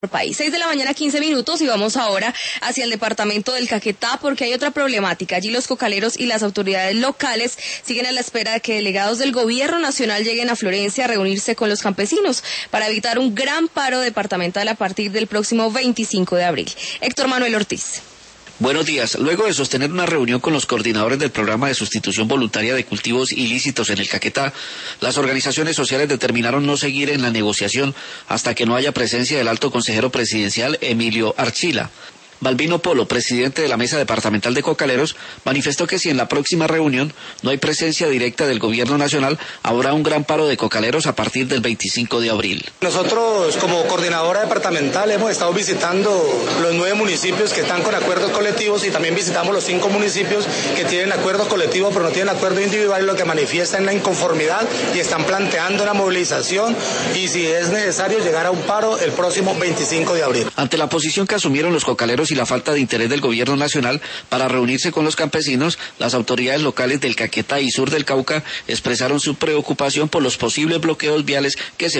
país. 6:15 a.m. y vamos ahora hacia el departamento del Caquetá porque hay otra problemática. Allí los cocaleros y las autoridades locales siguen a la espera de que delegados del gobierno nacional lleguen a Florencia a reunirse con los campesinos para evitar un gran paro departamental a partir del próximo 25 de abril. Héctor Manuel Ortiz. Buenos días. Luego de sostener una reunión con los coordinadores del programa de sustitución voluntaria de cultivos ilícitos en el Caquetá, las organizaciones sociales determinaron no seguir en la negociación hasta que no haya presencia del alto consejero presidencial Emilio Archila. Balbino Polo, presidente de la Mesa Departamental de Cocaleros, manifestó que si en la próxima reunión no hay presencia directa del gobierno nacional, habrá un gran paro de cocaleros a partir del 25 de abril. Nosotros, como coordinadora departamental, hemos estado visitando los 9 municipios que están con acuerdos colectivos y también visitamos los 5 municipios que tienen acuerdos colectivos pero no tienen acuerdo individual, lo que manifiesta en la inconformidad y están planteando una movilización y si es necesario llegar a un paro el próximo 25 de abril. Ante la posición que asumieron los cocaleros y la falta de interés del gobierno nacional para reunirse con los campesinos, las autoridades locales del Caquetá y sur del Cauca expresaron su preocupación por los posibles bloqueos viales que se